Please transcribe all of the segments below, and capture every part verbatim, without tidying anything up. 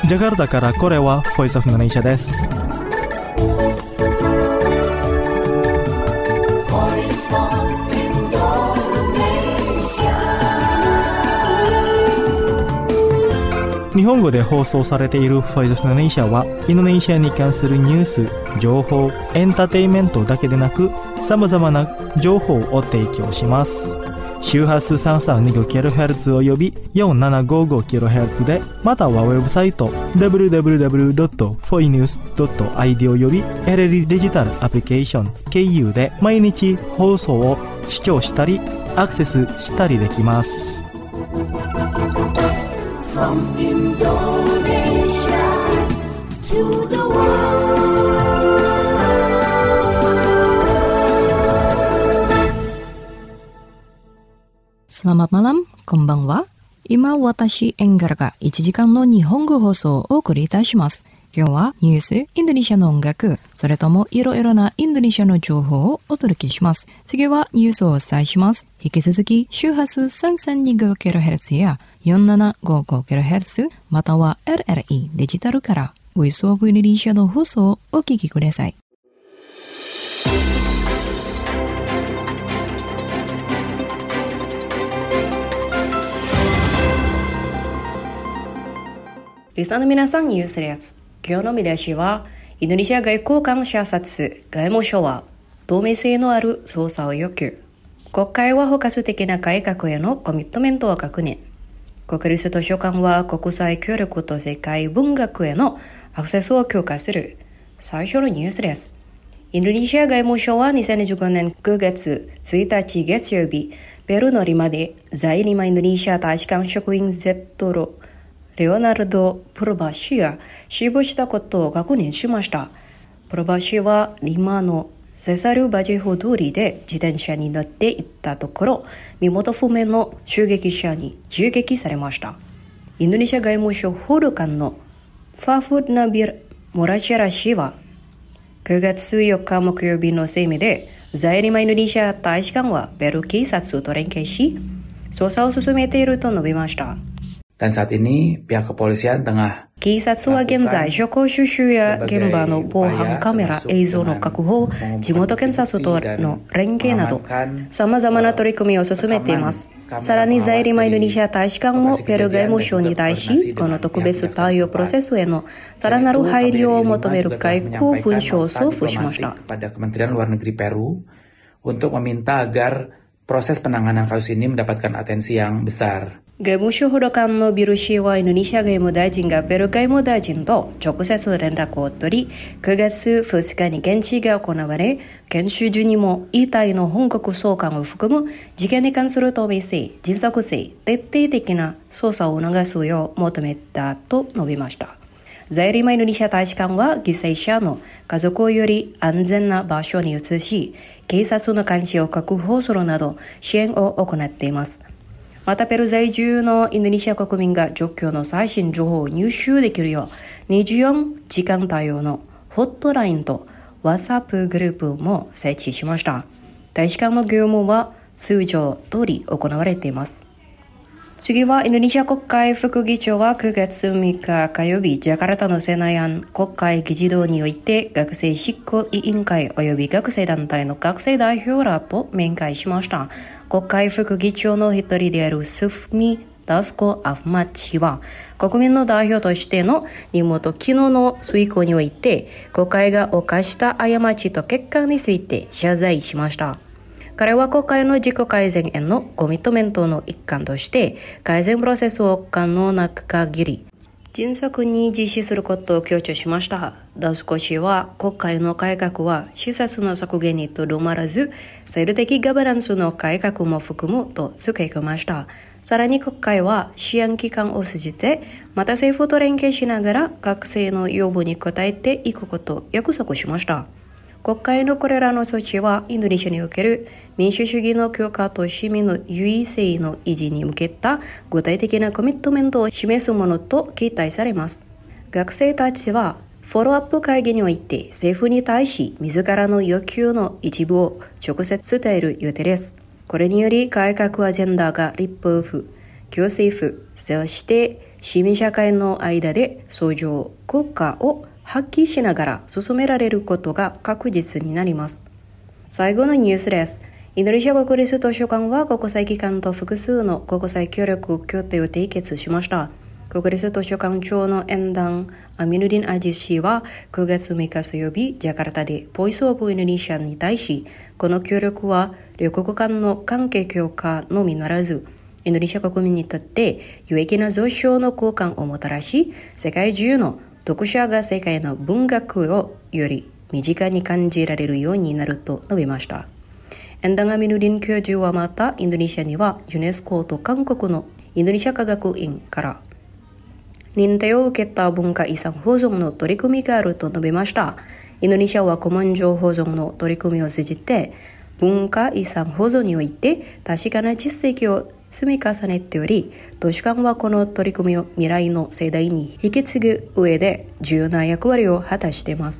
ジャカルタからこれはボイスオフインドネシアです。日本語で放送されているボイスオフインドネシアはインドネシアに関するニュース、情報、エンターテインメントだけでなくさまざまな情報を提供します。周波数 さんさんにごキロヘルツ および よんななごごキロヘルツ で、またはウェブサイト ダブリューダブリューダブリュードットフォイニュースドットアイディー および エルエル デジタルアプリケーション経由で毎日放送を視聴したりアクセスしたりできます。From Indonesia to the world. Selamat malam, konbanwa. 今私エンガルがいちじかんの日本語放送をお送りいたします。今日はニュース、インドネシアの音楽、それともいろいろなインドネシアの情報をお届けします。次はニュースをお伝えします。引き続き周波数 さんさんにごキロヘルツ や よんななごごキロヘルツ または エルエルイー デジタルからボイスオブインドネシアの放送をお聞きください。リスナーの皆さん、ニュースです。今日の見出しは、インドネシア外交官射殺、外務省は透明性のある捜査を要求。国会は包括的な改革へのコミットメントを確認。国立図書館は国際協力と世界文学へのアクセスを強化する。最初のニュースです。インドネシア外務省はにせんじゅうごねんくがつついたち月曜日、ペルーのリマで在リマインドネシア大使館職員 Z ロレオナルド・プロバ氏が死亡したことを確認しました。プロバ氏はリマのセサル・バジェホ通りで自転車に乗って行ったところ、身元不明の襲撃者に銃撃されました。インドネシア外務省報道官のファフッナビル・モラチェラ氏はくがつよっか木曜日の声明で、在リマインドネシア大使館はペルー警察と連携し、捜査を進めていると述べました。 Dan saat ini pihak kepolisian tengah 警察は現在、証拠収集や現場の防犯カメラ映像の確保、地元検察との連携など、様々な取り組みを進めています。さらに在リマインドネシア大使館もペルー外務省に対し、この特別対応プロセスへのさらなる配慮を求める外交文書を送付しました。 pada Kementerian Luar Negeri Peru untuk meminta agar proses penanganan kasus ini mendapatkan atensi yang besar。 外務省報道官のビル氏はインドネシア外務大臣がペルー外務大臣と直接連絡を取り、くがつふつかに現地が行われ、研修中にも遺体の本国送還を含む事件に関する透明性、迅速性、徹底的な捜査を促すよう求めたと述べました。在リマインドネシア大使館は犠牲者の家族をより安全な場所に移し、警察の監視を確保するなど支援を行っています。またペルー在住のインドネシア国民が状況の最新情報を入手できるようにじゅうよじかん対応のホットラインと WhatsApp グループも設置しました。大使館の業務は通常通り行われています。次はインドネシア国会副議長はくがつみっか火曜日、ジャカルタのセナヤン国会議事堂において学生執行委員会及び学生団体の学生代表らと面会しました。国会副議長の一人であるスフミ・ダスコ・アフマッチは国民の代表としての任務と機能の遂行において国会が犯した過ちと結果について謝罪しました。彼は国会の自己改善へのコミットメントの一環として改善プロセスを可能な限り迅速に実施することを強調しました。ダスコ氏は国会の改革は施設の削減にとどまらず制度的ガバナンスの改革も含むと付け加えました。さらに国会は支援機関を通じてまた政府と連携しながら学生の要望に応えていくことを約束しました。国会のこれらの措置はインドネシアにおける民主主義の強化と市民の優位性の維持に向けた具体的なコミットメントを示すものと期待されます。学生たちはフォローアップ会議において政府に対し自らの要求の一部を直接伝える予定です。これにより改革アジェンダが立法府、行政府、そして市民社会の間で相乗効果を発揮しながら進められることが確実になります。最後のニュースです。インドネシア国立図書館は国際機関と複数の国際協力協定を締結しました。国立図書館長のエンダン・アミヌディン・アジズ氏はくがつむいか水曜日、ジャカルタでボイスオブインドネシアに対し、この協力は両国間の関係強化のみならず、インドネシア国民にとって有益な上昇の交換をもたらし、世界中の読者が世界の文学をより身近に感じられるようになると述べました。エンダン・アミヌディン教授はまた、インドネシアにはユネスコと韓国のインドネシア科学院から認定を受けた文化遺産保存の取り組みがあると述べました。インドネシアは古文書保存の取り組みを通じて、文化遺産保存において確かな実績を積み重ねており、図書館はこの取り組みを未来の世代に引き継ぐ上で重要な役割を果たしています。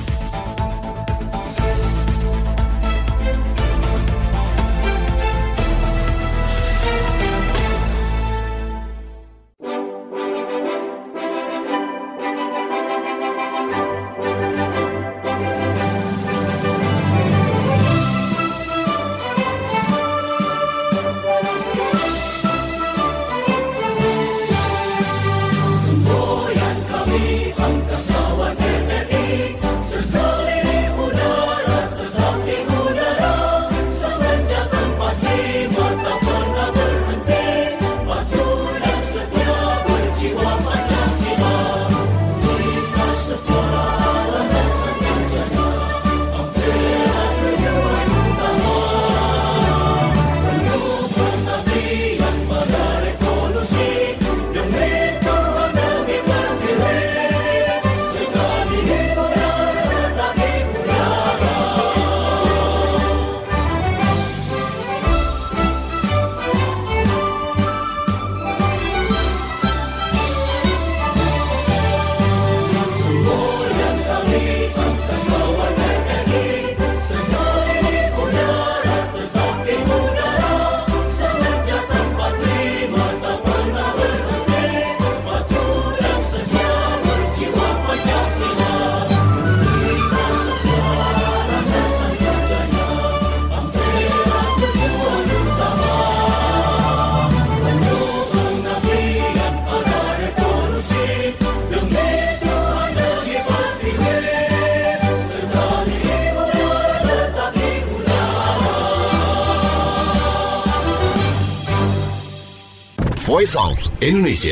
Voice of Indonesia.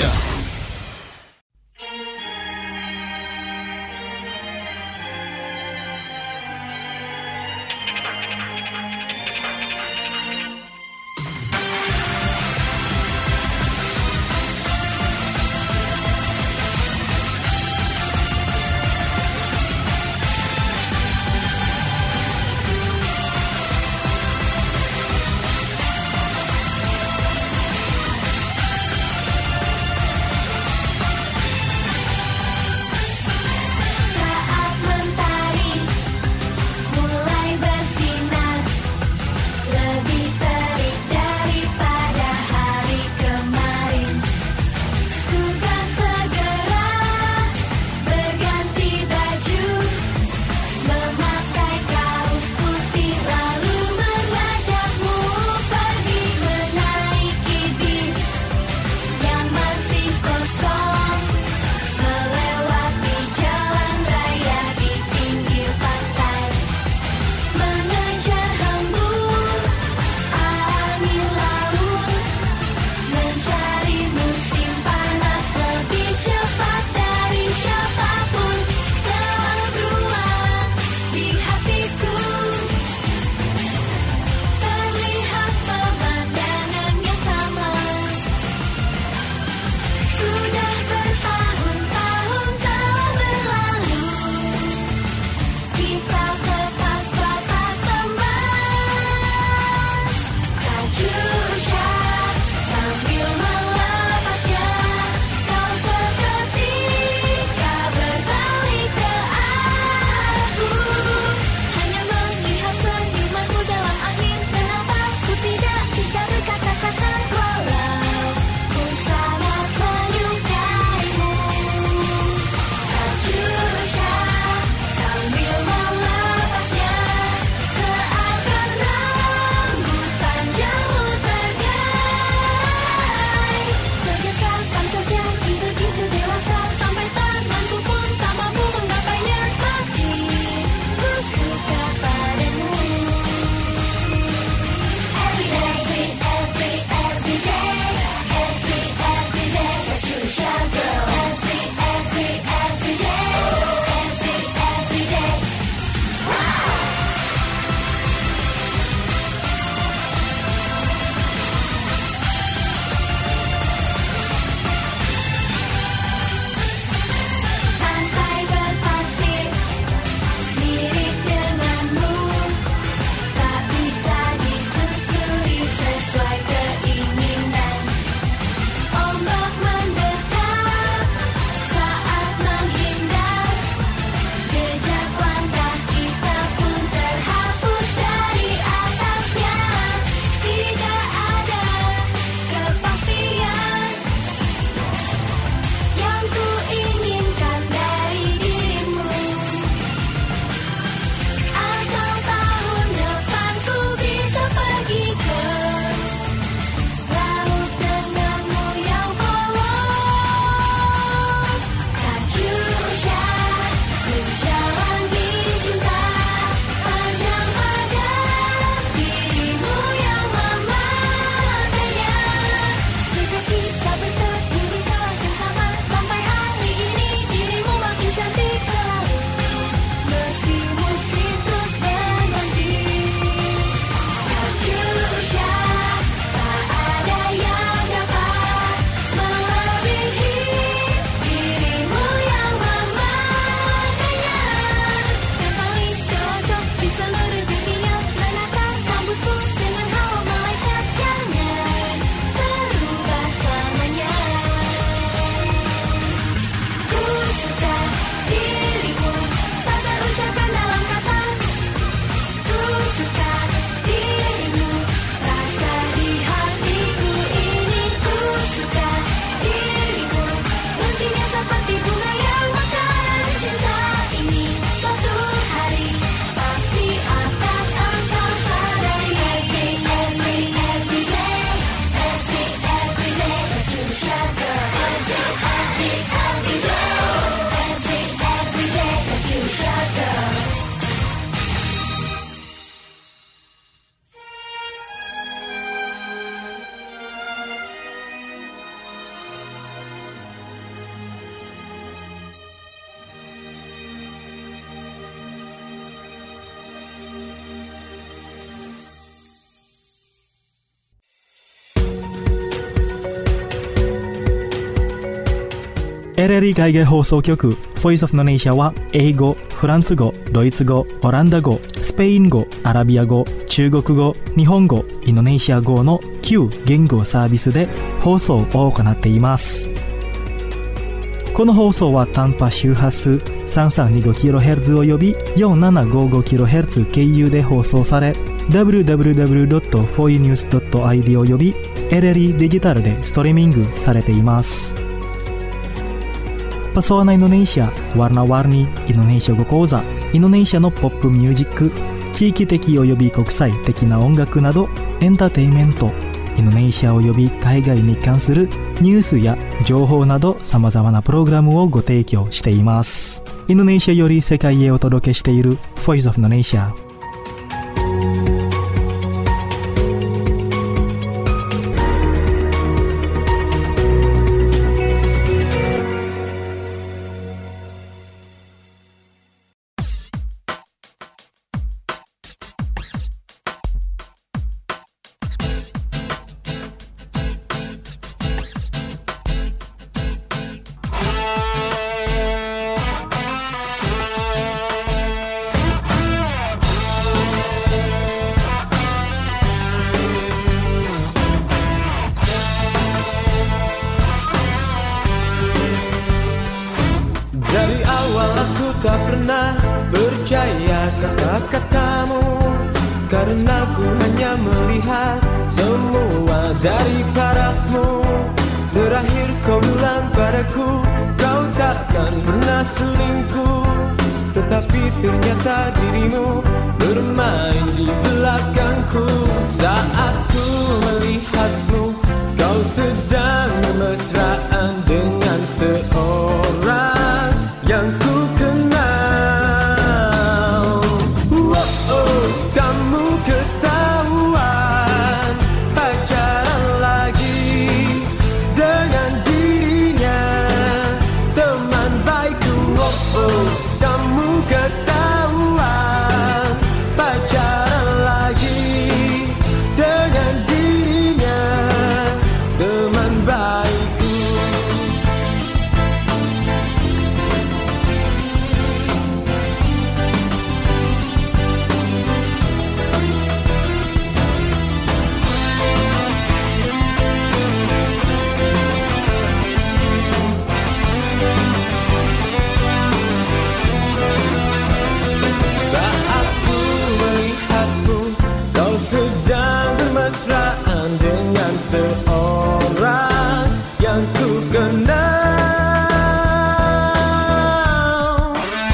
エルエルイ 海外放送局 Voice of Indonesia は英語、フランス語、ドイツ語、オランダ語、スペイン語、アラビア語、中国語、日本語、インドネシア語のきゅう言語サービスで放送を行っています。この放送は短波周波数 さんさんにごキロヘルツ を呼び よんななごごキロヘルツ 経由で放送され ダブリューダブリューダブリュードットフォーユーニュースドットアイディー を呼び エルエルイ デジタルでストリーミングされています。Pesona Indonesia, warna-warni Indonesia語講座、インドネシアのポップミュージック、地域的及び国際的な音楽などエンターテインメント、インドネシア及び海外に関するニュースや情報など様々なプログラムをご提供しています。インドネシアより世界へお届けしている Voice of Indonesia。 Tak pernah percaya kata-katamu, karena ku hanya melihat semua dari parasmu. Terakhir kau bilang padaku, kau takkan pernah selingkuh, tetapi ternyata dirimu bermain di belakangku. Saat ku melihatmu, kau sedang mesraan dengan seorang yang ku kenal. Oh, oh, kamu ketahuan pacaran lagi dengan dirinya, teman baikku. Oh, oh, kamu ketahuan pacaran lagi dengan dirinya, teman baikku. Saat ku melihatmu, kau sedang bermesraan dengan seorang yang ku kenal.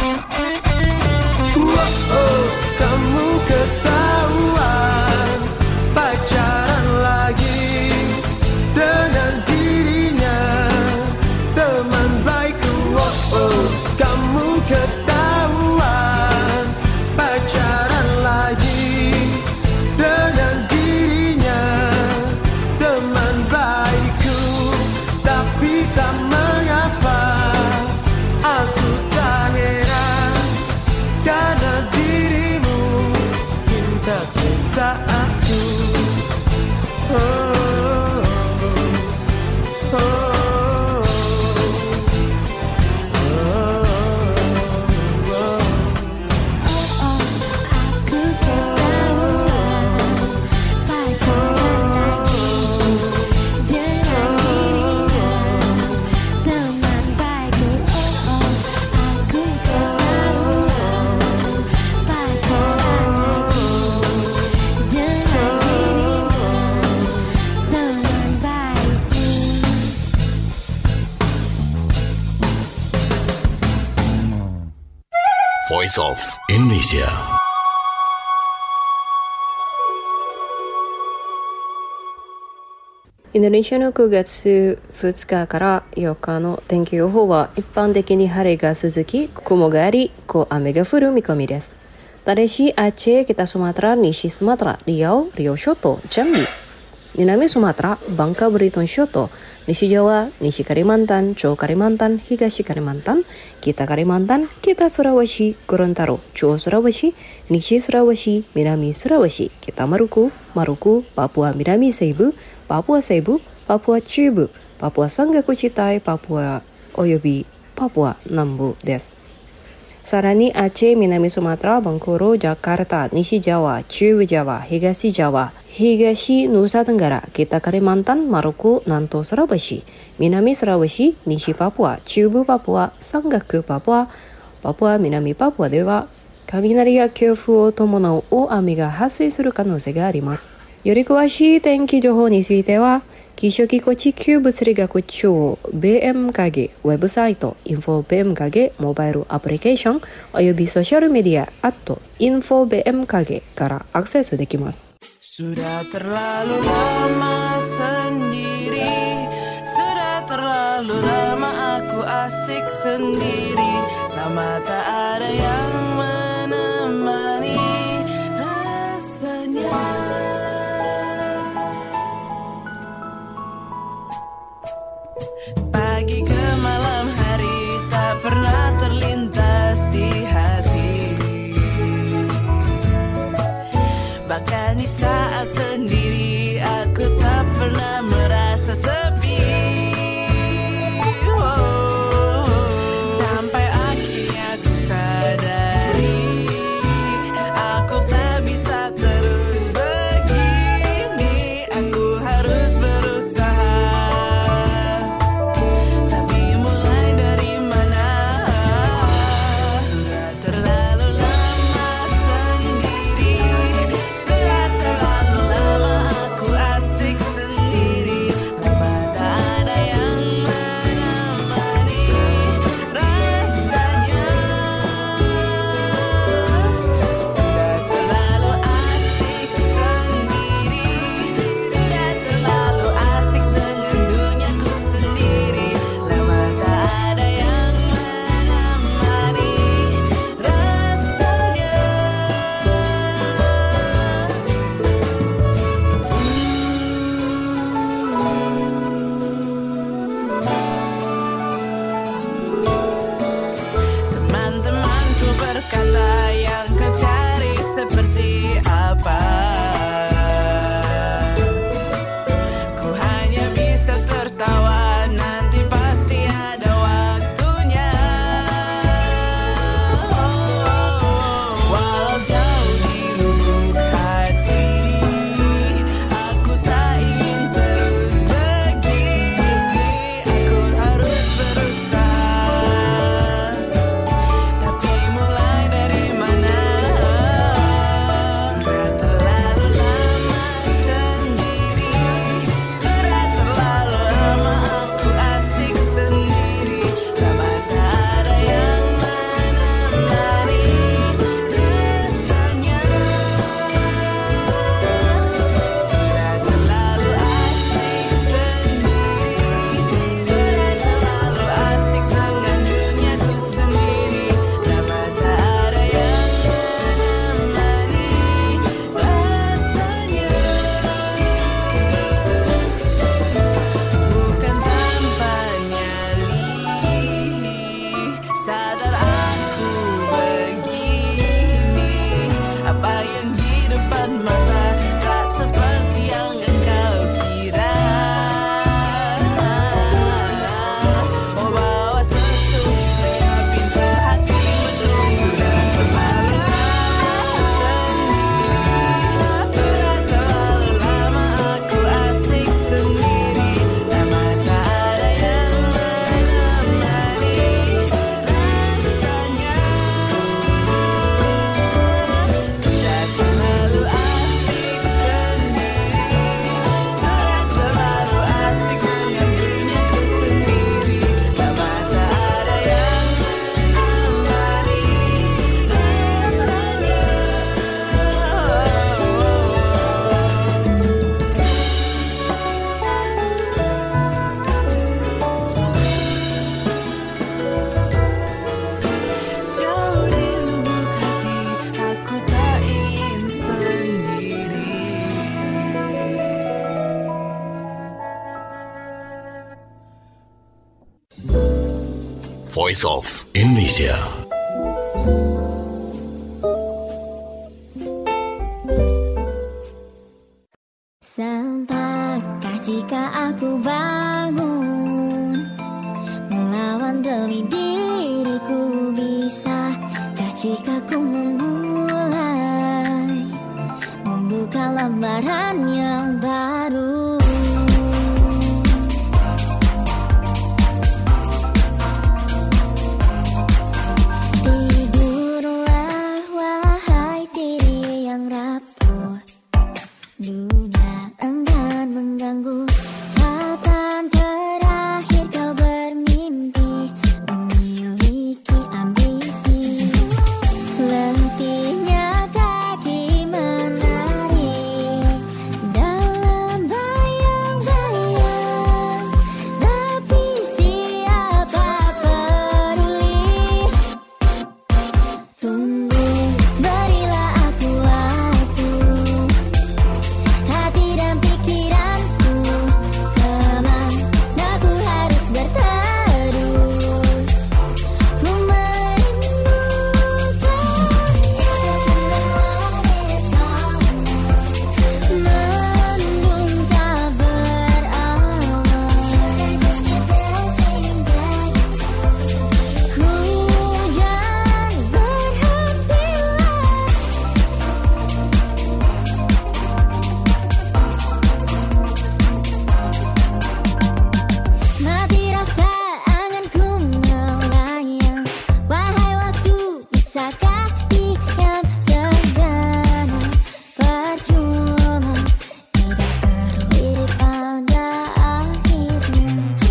Oh, oh, kamu ketahuan pacaran lagi dengan dirinya, teman baikku. Oh, oh, kamu ketahuan pacaran lagi dengan dirinya, teman baikku. Tapi tak mengapa, aku tak heran, karena dirimu cinta sesaatku. Oh, oh, oh, oh. Aku ketahuan pacaran lagi dengan dirinya, teman baikku. Oh, oh, aku ketahuan pacaran lagi dengan dirinya, teman baikku. Voice of Indonesia. インドネシアのくがつふつかからよっかの天気予報は一般的に晴れが続き、雲があり、小雨が降る見込みです。ただし、Aceh, Kita Sumatera,西スマトラ、Riau, Riau Shoto, Jambi,南スマトラ、Bangka Belitung Shoto, 西Jawa, 西Kalimantan, Jawa Kalimantan, 東 Kalimantan, Kita Kalimantan, Kita Sulawesi, Gorontalo, Jawa Sulawesi, 西 Sulawesi, 南 Sulawesi, Kita Maluku, Maluku, Papua Minami Seibu, Papua Seibu, Papua Cibu, Papua Sangga Kucitai, Papua およびパプア南部です。さらにアチェ、南スマトラ、バンコロ、ジャカルタ、西ジャワ、中部ジャワ、東ジャワ、東ヌサテンガラ、北カリマンタン、マロコ、南東スラバシ、南スラバシ、西パプア、中部パプア、山岳パプア、パプア、南パプアでは雷や強風を伴う大雨が発生する可能性があります。より詳しい天気情報については、気象機構地球物理学庁 ビーエムケーゲー ウェブサイト インフォ ビーエムケーゲー モバイルアプリケーションおよびソーシャルメディア アット インフォ ビーエムケーゲー からアクセスできます。 Sudah terlalu lama sendiri, sudah terlalu lama aku asik sendiri, lama tak ada yang menemani rasanya. Pagi ke malam hari tak pernah terlintas di hati, bahkan di saat sendiri aku tak pernah merasa sepi. Oh, sampai akhirnya aku sadari aku tak bisa terus begini, aku harus berusaha. Tapi mulai dari mana? Sudah terlalu lama sendiri, sudah terlalu lama aku asik sendiri, lama tak ada yang menemani rasanya. Sudah terlalu asik sendiri, sudah terlalu asik dengan duniaku sendiri, lama tak ada yang menemani rasanya. Teman-temanku berkata yang kau cari seperti apa, ku hanya bisa tertawa, nanti pasti ada waktunya. Walau jauh di lubuk hati, aku tak ingin terus begini, aku harus berusaha. Tapi mulai dari mana? Sudah terlalu lama sendiri, sudah terlalu lama aku asik sendiri, lama tak ada yang menemani rasanya. Sudah terlalu asik sendiri, sudah terlalu asik dengan duniaku sendiri, lama tak ada yang menemani rasanya. Bukan tanpa nyali, sadar aku begini, apa yang di depan mata tak seperti yang engkau kira. Oh, bawa sesuatu yang pintar hatimu sudah terlalu lama sendiri, sudah terlalu lama aku asik sendiri, lama tak ada yang menemani rasanya. Sudah terlalu asik sendiri, sudah terlalu asik dengan duniaku sendiri, lama tak ada yang menemani rasanya. Jauh di lubuk hati aku tak ingin sendiri. Voice of Indonesia. Sempatkan jika aku bangun melawan lamaran yang baru. Tidurlah wahai diri yang rapuh, dunia enggan mengganggu. Kapan terakhir kau bermimpi memiliki ambisi? Letihnya kaki menari dalam bayang-bayang, tapi siapa peduli? Tunggu, berilah aku waktu, hati dan pikiranku kemana ku harus berteduh. Ku merindukan mendung tak berawal, hujan berhentilah. Mati rasa anganku melayang, wahai waktu, bisakah diam sejenak? Percuma, tidak terlirik pada akhirnya.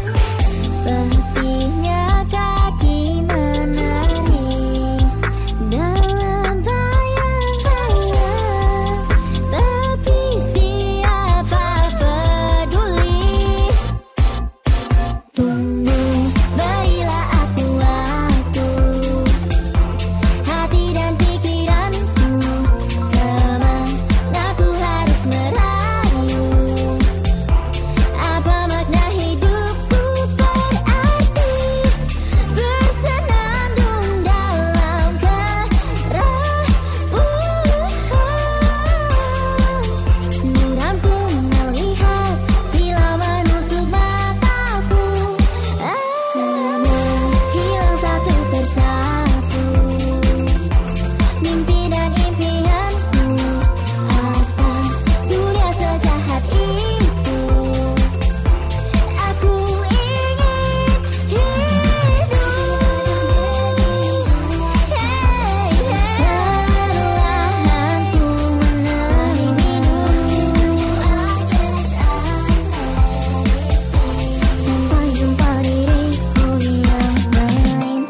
Letihnya kaki menari dalam bayang-bayang, tapi siapa peduli? Tunggu, berilah aku waktu, hati dan pikiranku kemana ku harus merayu? Apa makna hidupku berarti bersenandung dalam kerapuhan? Muramku melihat silau menusuk mataku, semua hilang satu persatu. Mimpi dan impianku, apa dunia sejahat itu? Aku ingin hidup. Perlahan ku menarik minum, sampai jumpa diriku yang lain.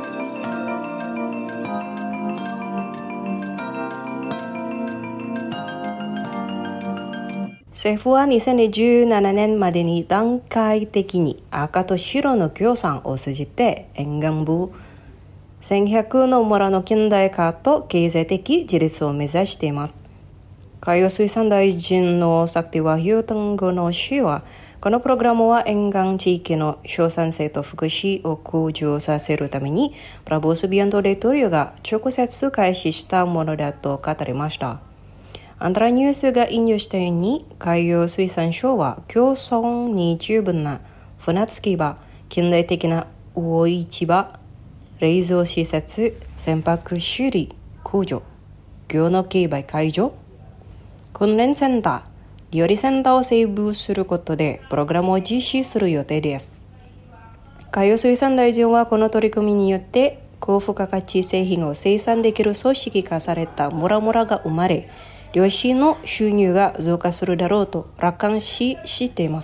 政府はにせんじゅうななねんまでに段階的に赤と白の協賛を通じて沿岸部せんひゃくの村の近代化と経済的自立を目指しています。海洋水産大臣のsakti wahyu tenggono氏は、このプログラムは沿岸地域の生産性と福祉を向上させるためにプラボスビアンドレトリオが直接開始したものだと語りました。アンダラニュースが引用したように、海洋水産省は競争に十分な船着き場、近代的な魚市場、冷蔵施設、船舶修理、工場、魚の競売会場、訓練センター、料理センターを整備することでプログラムを実施する予定です。海洋水産大臣はこの取り組みによって高付加価値製品を生産できる組織化された村々が生まれ、漁師の収入が増加するだろうと楽観視しています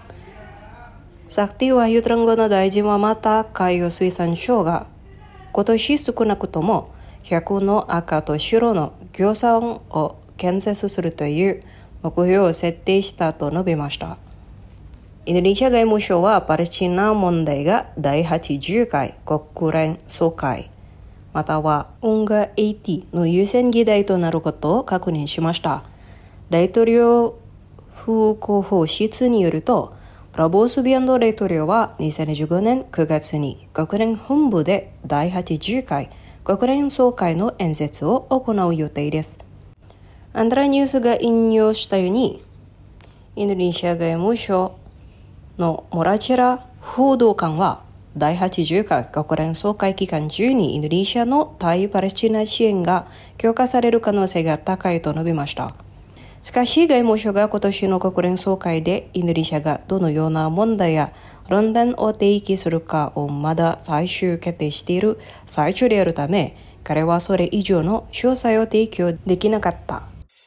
。sakti wahyu tenggono大臣はまた、海洋水産省が今年少なくともひゃくの赤と白の漁船を建設するという目標を設定したと述べました。インドネシア外務省はパレスチナ問題がだいはちじゅうかい国連総会またはオンガはちじゅうの優先議題となることを確認しました。大統領府広報室によると、プラボースビアンド大統領はにせんじゅうごねんくがつに国連本部でだいはちじゅうかい国連総会の演説を行う予定です。アンダラニュースが引用したように、インドネシア外務省のモラチェラ報道官はだいはちじゅうかい国連総会期間中にインドネシアの対パレスチナ支援が強化される可能性が高いと述べました。 しかし外務省が今年の国連総会でインドネシアがどのような問題や論点を提起するかをまだ最終決定している最中であるため、彼はそれ以上の詳細を提供できなかった。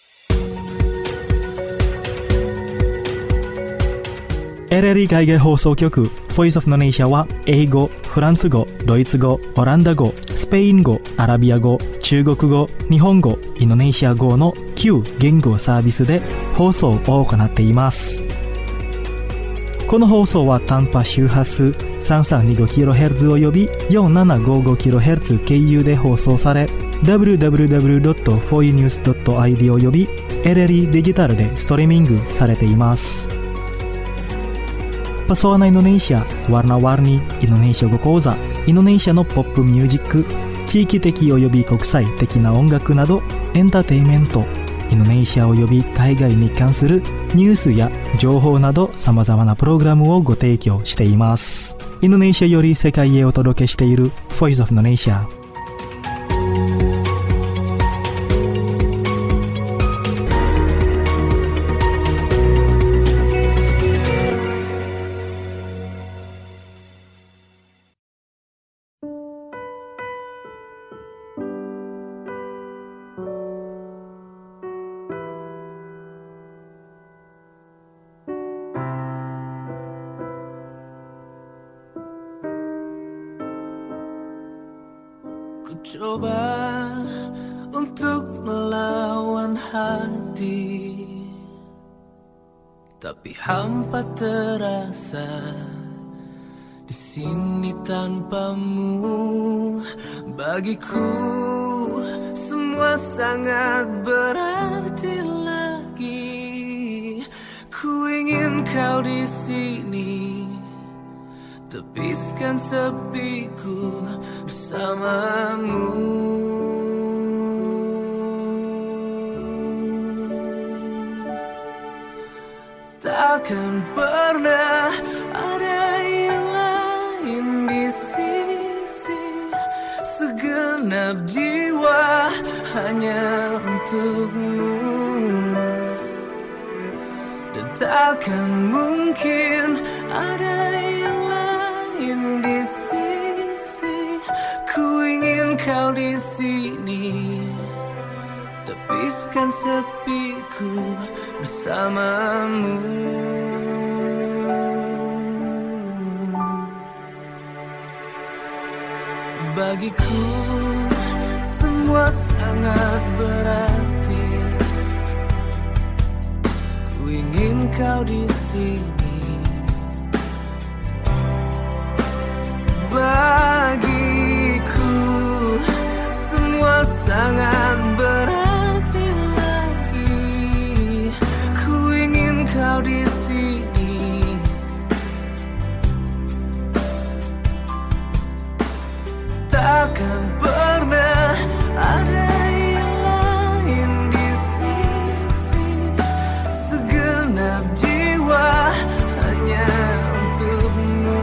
エルエルイー 海外放送局 Voice of Indonesia は英語、フランス語、ドイツ語、オランダ語、スペイン語、アラビア語、中国語、日本語、インドネシア語のきゅう言語サービスで放送を行っています。この放送は短波周波数 さんさんにごキロヘルツ および よんななごごキロヘルツ 経由で放送され ダブリューダブリューダブリュードットフォーユーニュースドットアイディー および エルエルイー デジタルでストリーミングされています。Pesona Indonesia, warna-warni Indonesia語講座、インドネシアのポップミュージック、地域的および国際的な音楽などエンターテインメント、インドネシアおよび海外に関するニュースや情報など様々なプログラムをご提供しています。インドネシアより世界へお届けしている Voice of Indonesia。 Coba untuk melawan hati, tapi hampa terasa di sini tanpamu. Bagiku semua sangat berarti lagi. Ku ingin kau di sini, tepiskan sepiku bersamamu. Takkan pernah ada yang lain di sisi, segenap jiwa hanya untukmu. Dan takkan mungkin ada yang lain di sisi. Ku ingin kau di sini, tepiskan sepiku bersamamu. Bagiku semua sangat berarti. Ku ingin kau di sini. Bagiku semua sangat berarti lagi. Ku ingin kau di sini. Takkan pernah ada yang lain di sisi, segenap jiwa hanya untukmu.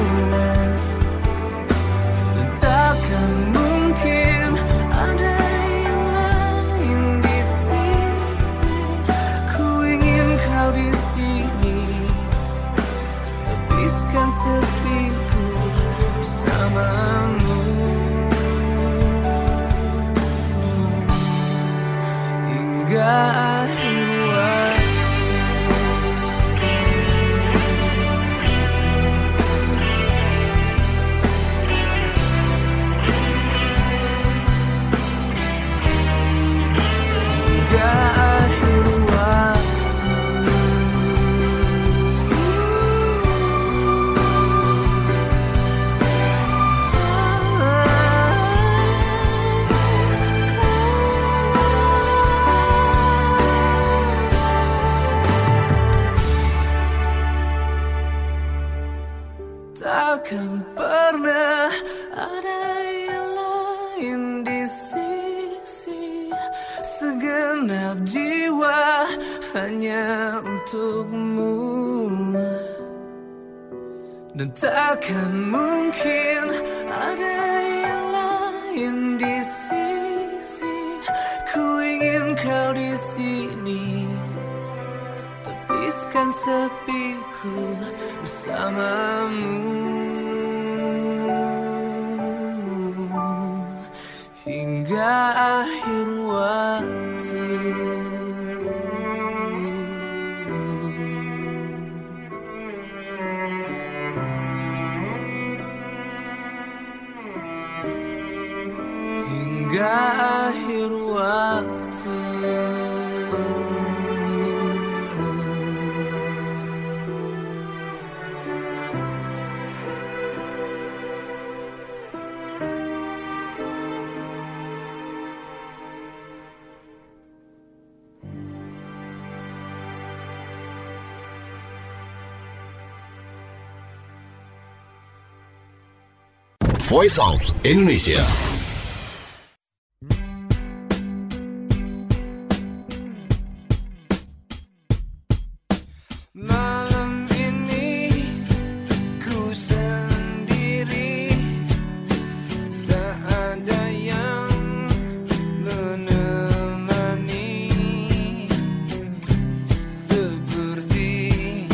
Dan takkan mungkin ada yang lain di sisi. Ku ingin kau di sini, tepiskan sepiku bersamamu. Hingga akhir waktu. Hingga akhir waktu. Takkan pernah ada yang lain di sisi, segenap jiwa hanya untukmu. Dan takkan mungkin ada yang lain di sisi. Ku ingin kau di sini. sini, tepiskan sepiku bersamamu hingga akhir waktu. Hingga akhir waktu. Voice of Indonesia. Malam ini ku sendiri, tak ada yang menemani, seperti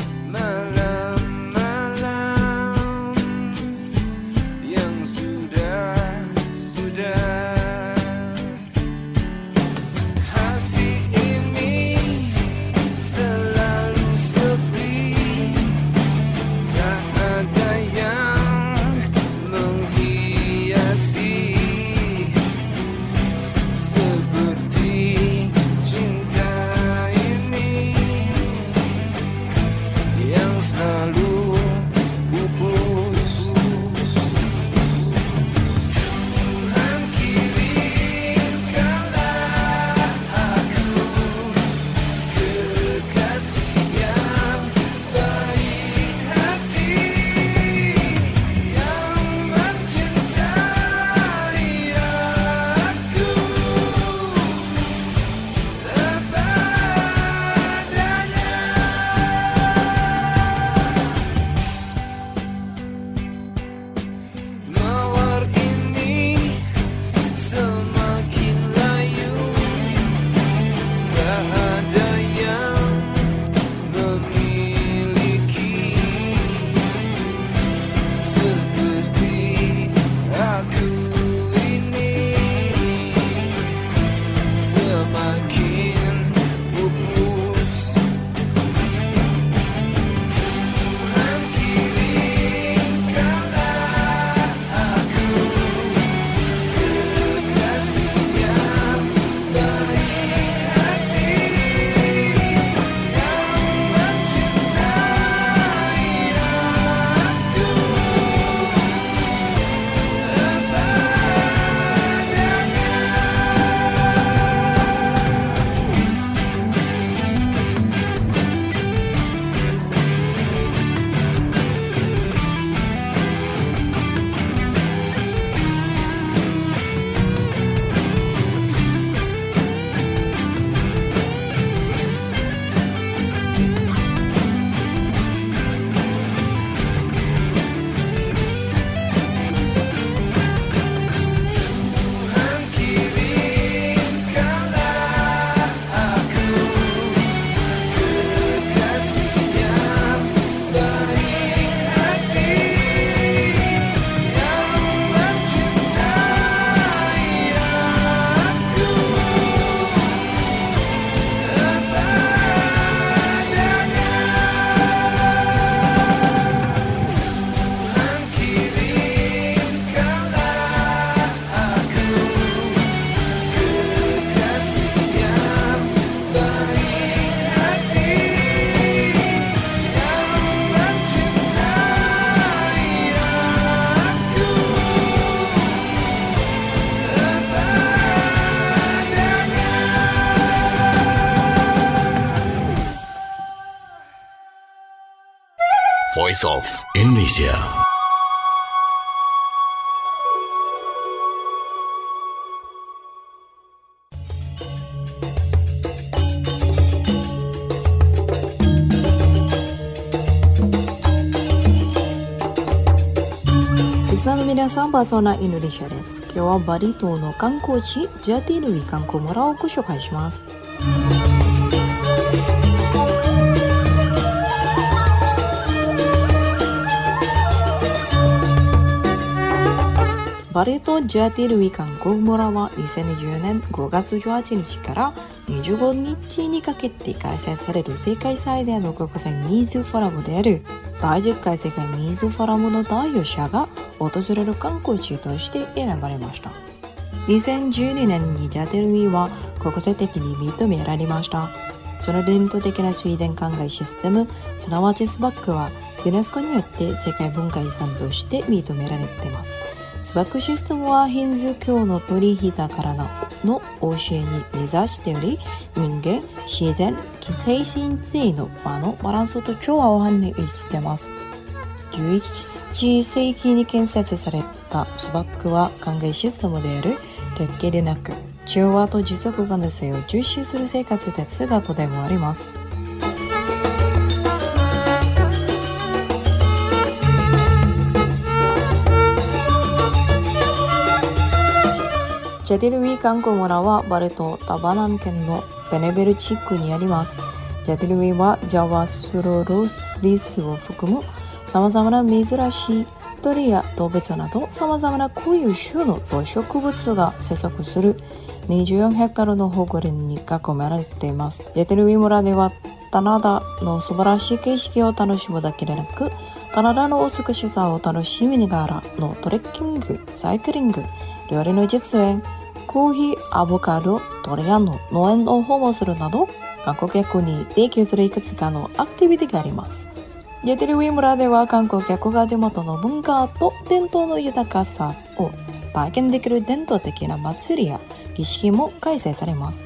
malam-malam yang sudah-sudah. Hati ini selalu sepi, tak ada yang menghiasi, seperti cinta ini yang selalu pupus. Tuhan kirimkanlah aku kekasih yang baik hati, yang mencintai aku sepadanya. Mawar ini semakin layu, tak ada yang memiliki, seperti aku ini, semakin pupus. Tuhan kirimkanlah aku kekasih yang baik hati, yang mencintai aku Tuhan kirimkanlah aku kekasih yang baik hati, yang mencintai aku sepadanya. Tuhan kirimkanlah aku kekasih yang baik hati, yang mencintai aku sepadanya. Voice of Indonesia. Listenerの皆さん、パーソナインドネシアです。今日はバリ島の観光地ジャティヌビ観光村をご紹介します。 バリ島ジャティルウィ観光村はにせんにじゅうねんごがつじゅうはちにちからにじゅうごにちにかけて開催される世界最大の国際水フォラムであるだいじゅっかい世界水フォラムの代表者が訪れる観光地として選ばれました。にせんじゅうにねんにジャテルウィは国際的に認められました。その伝統的な水田灌漑システム、すなわちスバックはユネスコによって世界文化遺産として認められています。スバックシステムはヒンズー教の鳥人からの教えに目指しており、人間、自然、精神性の場のバランスと調和を反映しています。じゅういちせいきに建設されたスバックは灌漑システムであるだけでなく、調和と持続可能性を重視する生活哲学でもあります。ジャティルウィ観光村はバリ島タバナン県のベネベル地区にあります。ジャティルウィはジャワスロロリスを含む様々な珍しい鳥や動物など様々な固有種の動植物が生息するにじゅうよんヘクタールの保護林に囲まれています。ジャティルウィ村では棚田の素晴らしい景色を楽しむだけでなく、棚田の美しさを楽しみながらのトレッキング、サイクリング、料理の実演、コーヒー、アボカド、ドリアンの農園を訪問するなど、観光客に提供するいくつかのアクティビティがあります。ジャティルウィ村では観光客が地元の文化と伝統の豊かさを体験できる伝統的な祭りや儀式も開催されます。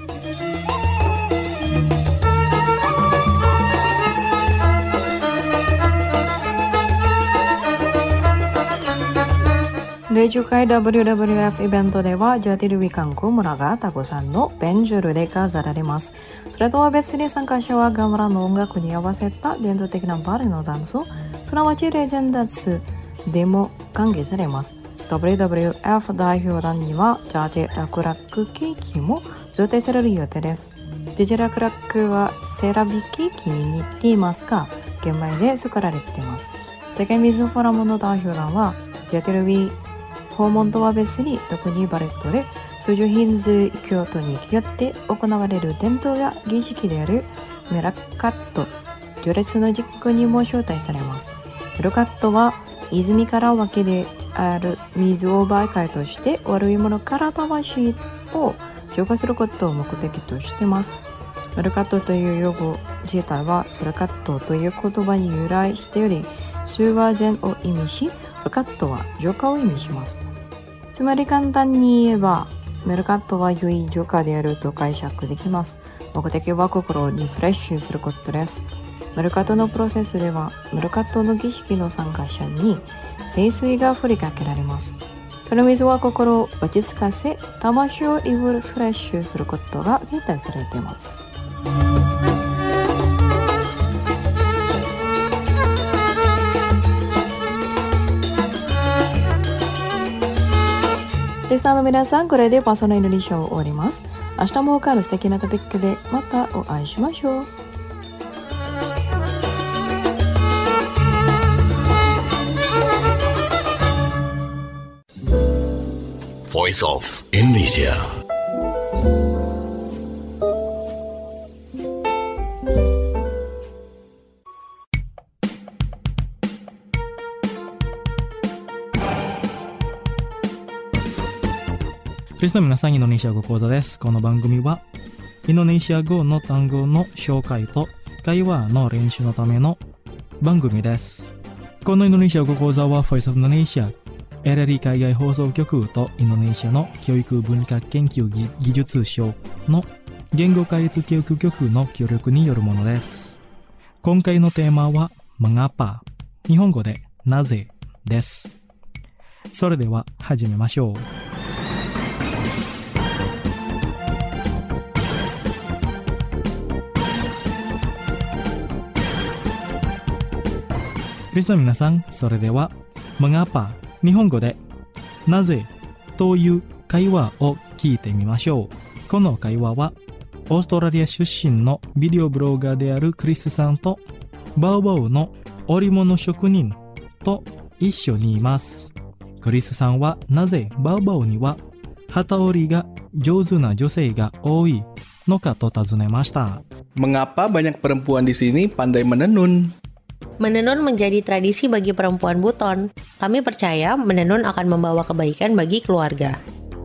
だいじゅっかい ダブリューダブリューエフ イベントではジャティルウィ観光村がたくさんのベンジュールで飾られます。それとは別に参加者はガムラの音楽に合わせた伝統的なバレエのダンス、すなわちレジェンダーツでも歓迎されます。ダブリューダブリューエフ 代表団にはジャージラクラックケーキも贈呈される予定です。ジャージラクラックはセラビケーキに似ていますが、玄米で作られています。世界水フォラムの代表団はジャティルウィ訪問とは別に特にバレットで数十ヒンズ教徒によって行われる伝統や儀式であるメラカット行列の実行にも招待されます。メラカットは泉から湧きである水を媒介として悪いものから魂を浄化することを目的としています。メラカットという用語自体はソラカットという言葉に由来しており、数は善を意味し、メルカットは浄化を意味します。つまり簡単に言えば、メルカットは良い浄化であると解釈できます。目的は心をリフレッシュすることです。メルカットのプロセスでは、メルカットの儀式の参加者に聖水が振りかけられます。その水は心を落ち着かせ、魂をリフレッシュすることが期待されています。リスナーの皆さん、これでパーソナルインドネシアを終わります。明日も他の素敵なトピックでまたお会いしましょう。 Voice of Indonesia. リスナーの皆さん、インドネシア語講座です。この番組はインドネシア語の単語の紹介と会話の練習のための番組です。このインドネシア語講座は Voice of Indonesia、エルエルイー 海外放送局とインドネシアの教育文化研究技術省の言語開発教育局の協力によるものです。今回のテーマは Mengapa、日本語でなぜです。それでは始めましょう。リスナーの皆さん、それでは Mengapa、日本語でなぜという会話を聞いてみましょう。この会話はオーストラリア出身のビデオブロガーであるクリスさんとバウバウの織物職人と一緒にいます。 クリスさんはなぜバウバウには機織りが上手な女性が多いのかと尋ねました。 Mengapa banyak perempuan di sini pandai menenun? Menenun menjadi tradisi bagi perempuan Buton. Kami percaya menenun akan membawa kebaikan bagi keluarga.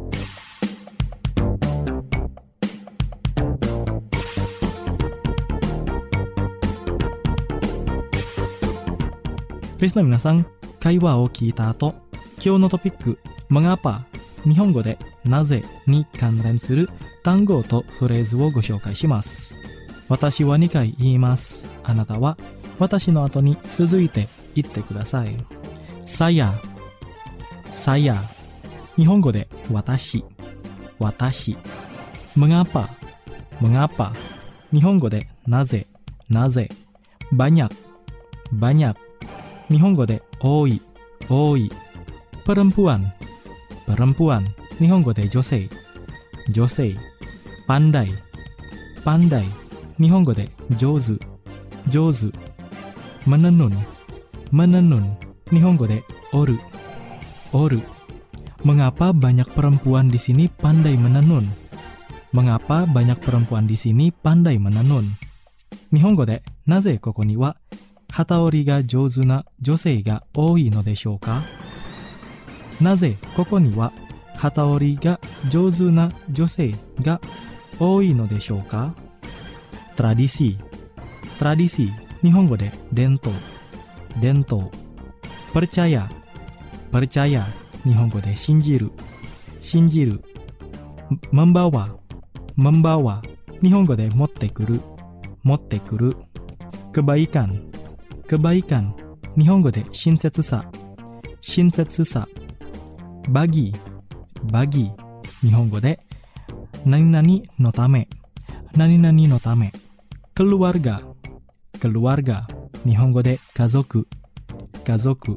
Please の皆さん、会話を聞いた後、今日のトピック、mengapa、日本語でなぜに関連する単語とフレーズをご紹介します。私はにかい言います。あなたは私の後に続いて言ってください。saya、saya、日本語で私、私。mengapa、mengapa、日本語でなぜ、なぜ。banyak、banyak、日本語で多い、多い。perempuan、perempuan、日本語で女性、女性。pandai、pandai、日本語で上手、上手。menenun、menenun、日本語で織る、織る。Mengapa banyak perempuan di sini pandai menenun? Mengapa banyak perempuan di sini pandai menenun? 日本語でなぜここには機織りが上手な女性が多いのでしょうか？なぜここには機織りが上手な女性が多いのでしょうか？ tradisi、tradisi、日本語で伝統、伝統。percaya、percaya、日本語で信じる、信じる。membawa、membawa、日本語で持ってくる、持ってくる。kebaikan、kebaikan、日本語で親切さ、親切さ。bagi、bagi、日本語で何々のため、何々のため。keluarga、keluarga、日本語で家族、家族。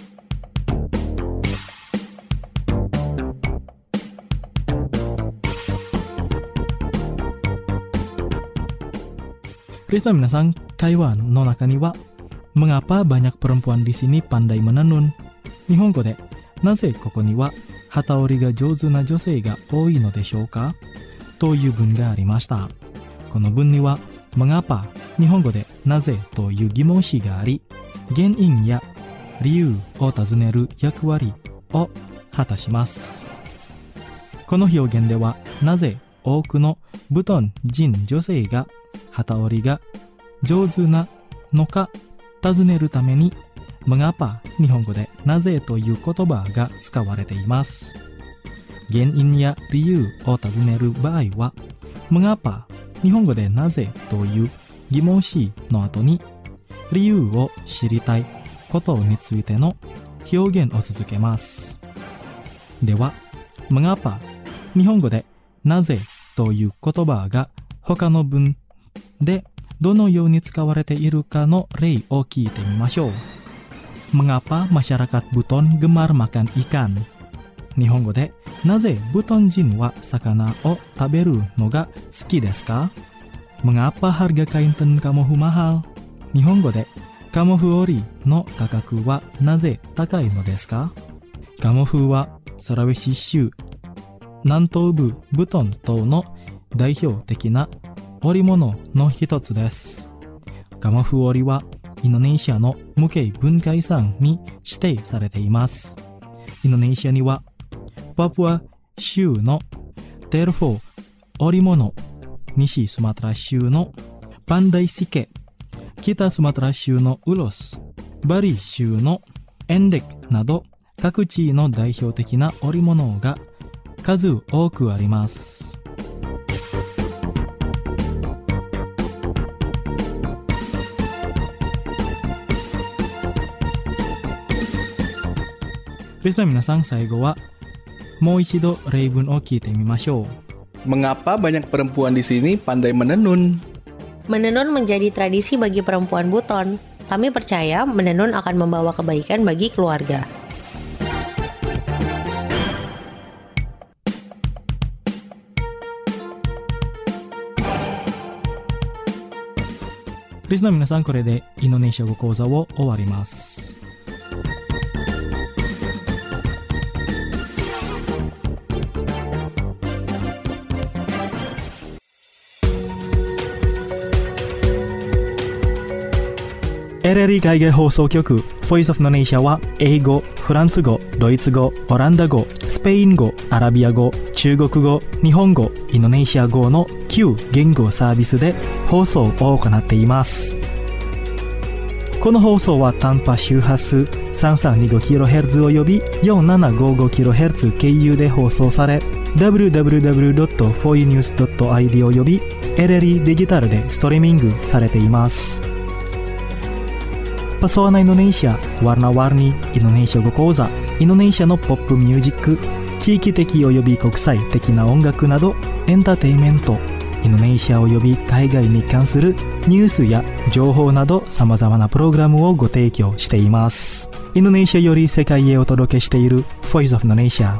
リスナーの皆さん、会話の中には、mengapa banyak perempuan di sini pandai menenun? 日本語で、なぜここには機織りが上手な女性が多いのでしょうか？という文がありました。この文には、mengapa、日本語でなぜという疑問詞があり、原因や理由を尋ねる役割を果たします。この表現では、なぜ多くのブトン人女性が機織りが上手なのか尋ねるために、mengapa、日本語でなぜという言葉が使われています。原因や理由を尋ねる場合は、mengapa、日本語でなぜという疑問詞の後に、理由を知りたいことについての表現を続けます。では、mengapa、日本語でなぜという言葉が他の文でどのように使われているかの例を聞いてみましょう。mengapa masyarakat Buton gemar makan ikan? 日本語でなぜブトン人は魚を食べるのが好きですか？ mengapa harga kain tenun kamofu mahal? 日本語でカモフ織りの価格はなぜ高いのですか？カモフはサラウェシ州南東部ブトン島の代表的な織物の一つです。カモフ織りはインドネシアの無形文化遺産に指定されています。インドネシアにはパプア州のテルフォ織物、西スマトラ州のパンダイシケ、北スマトラ州のウロス、バリ州のエンデクなど各地の代表的な織物が数多くあります。リスナーの皆さん、最後はもう一度例文を聞いてみましょう。 Mengapa banyak perempuan di sini pandai menenun? Menenun menjadi tradisi bagi perempuan Buton. Kami percaya menenun akan membawa kebaikan bagi keluarga. Listener リスナーの皆さん、これでインドネシア語講座を終わります。 エルエルイ 海外放送局 Voice of Indonesia は英語、フランス語、ドイツ語、オランダ語、スペイン語、アラビア語、中国語、日本語、インドネシア語のきゅう言語サービスで放送を行っています。この放送は短波周波数 さんさんにごキロヘルツ および よんななごごキロヘルツ 経由で放送され ダブリューダブリューダブリュードットフォーユーニュースドットアイディー および エルエルイ デジタルでストリーミングされています。Pesona Indonesia, Warna-warni Indonesia 語講座、インドネシアのポップミュージック、地域的および国際的な音楽などエンターテインメント、インドネシアおよび海外に関するニュースや情報など様々なプログラムをご提供しています。インドネシアより世界へお届けしている Voice of Indonesia。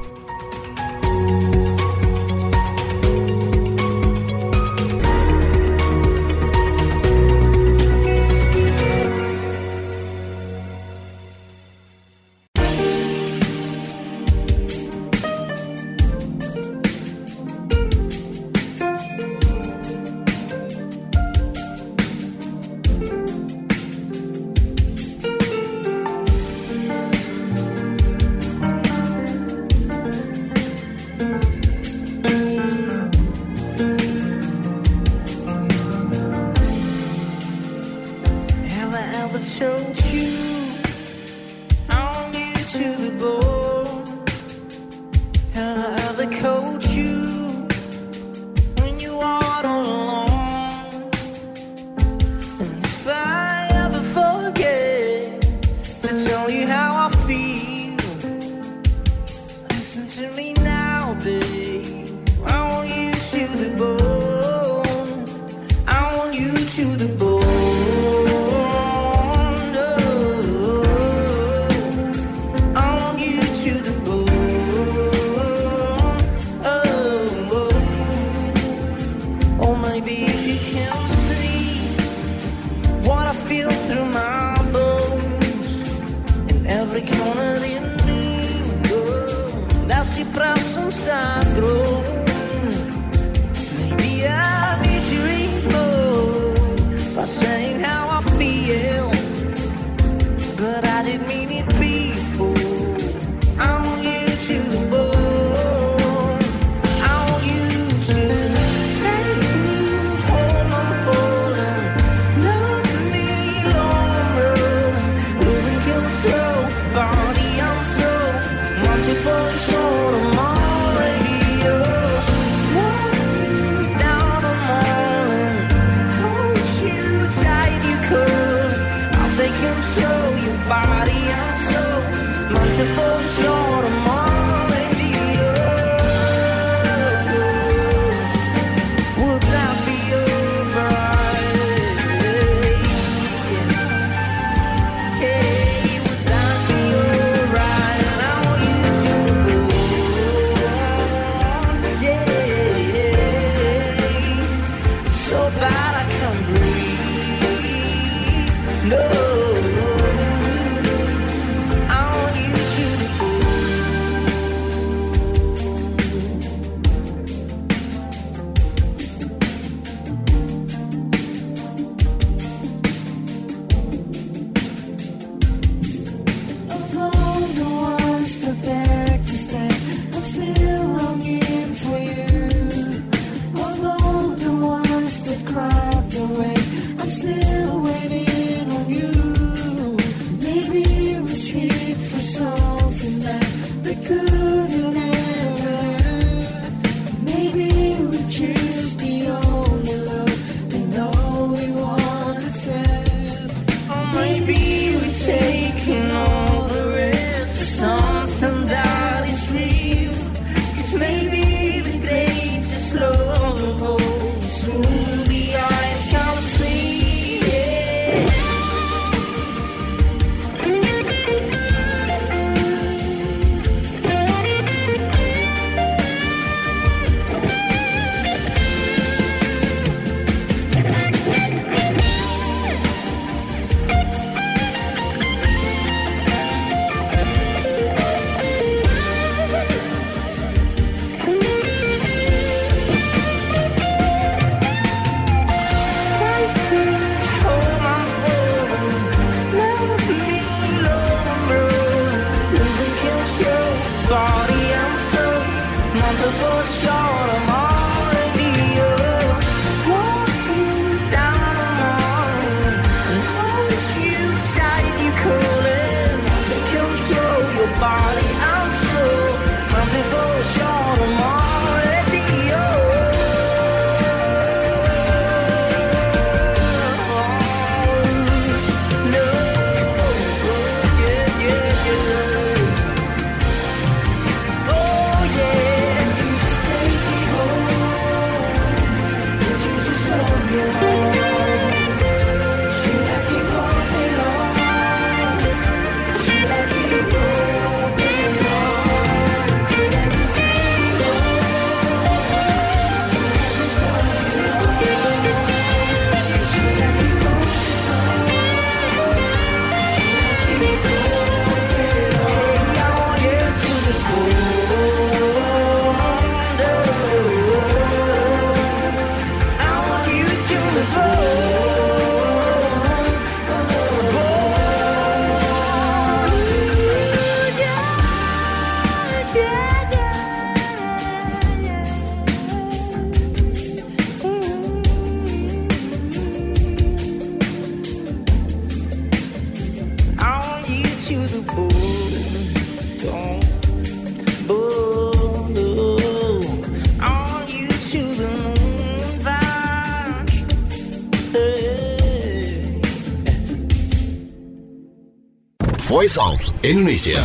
Voice of Indonesia.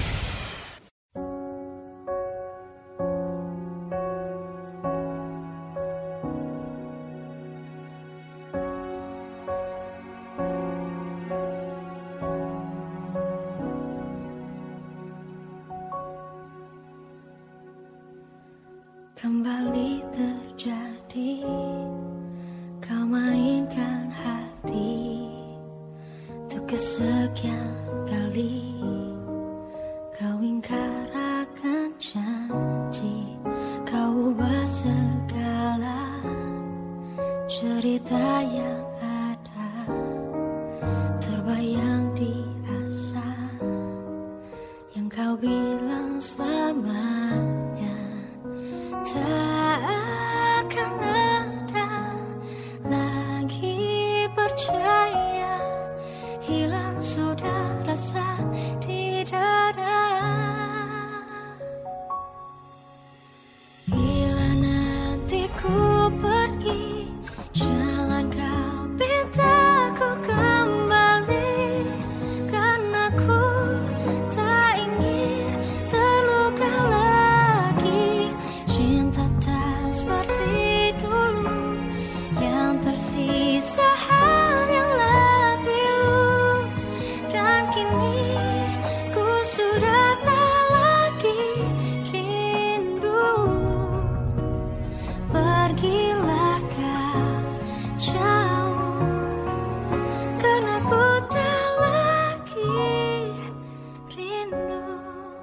Kembali terjadi, kau mainkan hati untuk kesekian kali. Kau ingkar akan janji, kau ubah segala cerita yang ada, terbayang di asa yang kau bilang selamanya tak akan ada lagi. Percaya hilang sudah rasa di dada. Bila nanti ku pergi, jangan kau minta ku kembali, karena ku tak ingin terluka lagi. Cinta tak seperti dulu, yang tersisa hanyalah pilu. Dan kini ku sudah tak lagi rindu. Pergilah kau jauh, karena ku tak lagi rindu.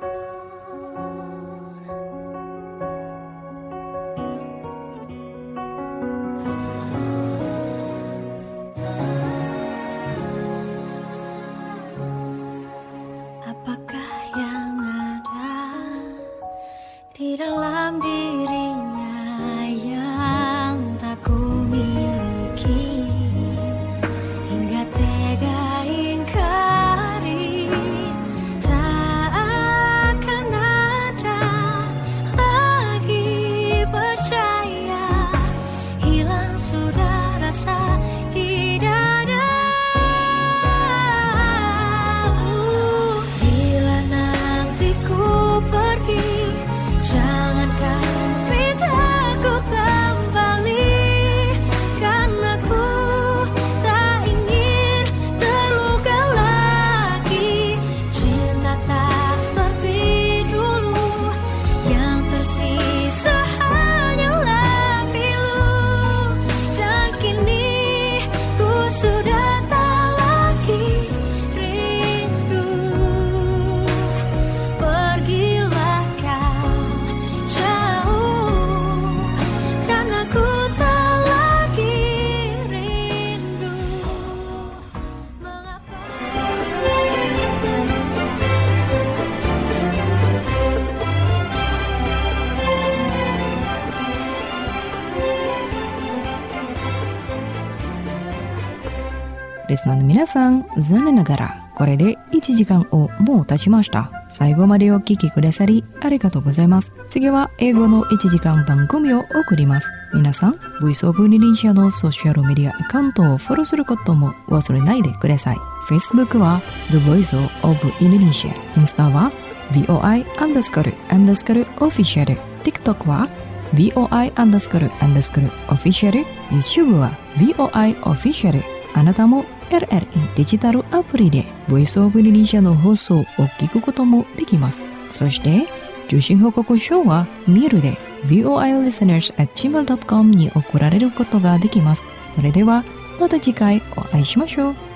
Apakah yang ada di dalam dirinya yang tak ku miliki, hingga tega ingkari. Tak akan ada lagi. Percaya hilang sudah rasa di dada. Bila nanti ku pergi, jangan kau minta ku kembali, karena ku tak ingin terluka lagi. Cinta tak seperti dulu, yang tersisa hanyalah pilu. Dan kini ku sudah tak lagi rindu. Pergilah kau jauh, karena ku tak lagi rindu. Mengapa? Listenerの皆さん、残念ながらこれでいちじかんをもう経ちました。最後までお聞きくださりありがとうございます。次は英語のいちじかん番組を送ります。皆さん、Voice of Indonesia のソーシャルメディアアカウントをフォローすることも忘れないでください。Facebook は The Voice of Indonesia、インスタは ブイオーアイ アンダースコルアンダースコルオフィシャル、TikTok は ブイオーアイ アンダースコルアンダースコルオフィシャル、YouTube は ブイオーアイ オフィシャル。あなたも エルエルイー デジタルアプリで Voice of Indonesia の放送を聞くこともできます。そして受信報告書はメールで ブイオーアイ リスナーズ アット ジーメール ドット コム に送られることができます。それではまた次回お会いしましょう。